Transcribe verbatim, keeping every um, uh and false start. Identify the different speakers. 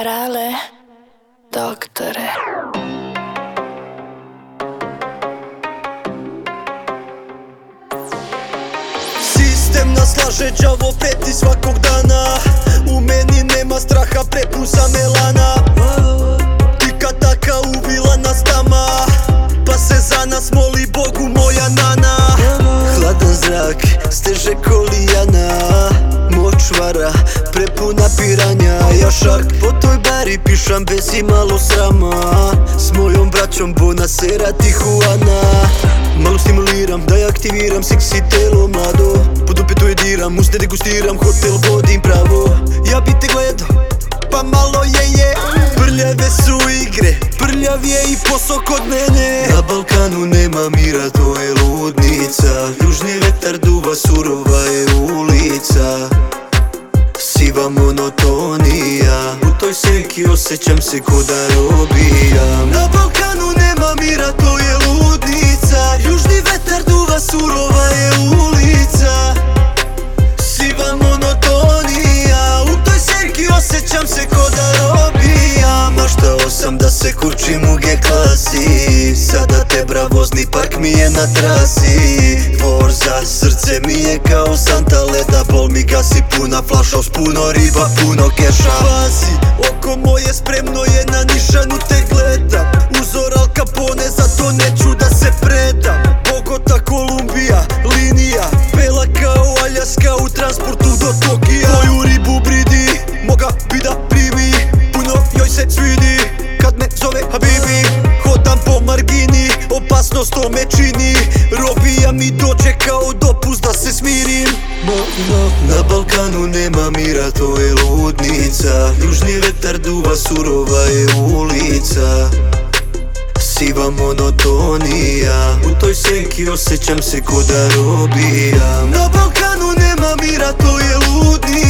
Speaker 1: Rale, doktore.
Speaker 2: Sistem nas laže, đavo preti svakog dana. U meni nema straha, prepun sam elana. Tika taka uvila nas tama, pa se za nas moli Bogu moja nana. Hladan zrak, steže ko lijana, močvara, prepuna piranja. Ja šark po toj bari pišam bez imalo srama. S mojom braćom Bonasera Tijuana. Malo stimuliram, da je aktiviram seksi telo mlado. Po dupetu je diram, usne degustiram, hotel vodim pravo. Ja bi te gledao, pa malo je je. Prljave su igre, prljav je i posao kod mene. Na Balkanu nema mira, to je ludnica. Južni vetar duva, surova je ulica. Siva monotonija, u toj senki osjećam se ko da robijam. Na Balkanu nema mira, to je ludnica. Južni vetar duva, surova je ulica. Siva monotonija, u toj senki osjećam se ko da robijam. Maštao sam da se kurčim u G-klasi, sada Tebra vozni park mi je na trasi. Forza, srce mi je kao Santa leda, bol mi gasi, puna flaša, puno riba, puno keša. Pazi, oko moje spremno je na nišanu, te gledam. Uzor Al Capone, zato neću da se predam. Bogota, Kolumbija, linija, bela kao Aljaska, u transportu do Tokija. Moju ribu bridi, moga bi da primi, puno joj se svidi kad me zove Habibi. Hodam po margini, opasnost to me čini. Robija mi dođe kao dopust da se smirim. Na Balkanu nema mira, to je ludnica. Južni vetar duva, surova je ulica. Siva monotonija, u toj senki osjećam se ko da robijam. Na Balkanu nema mira, to je ludnica.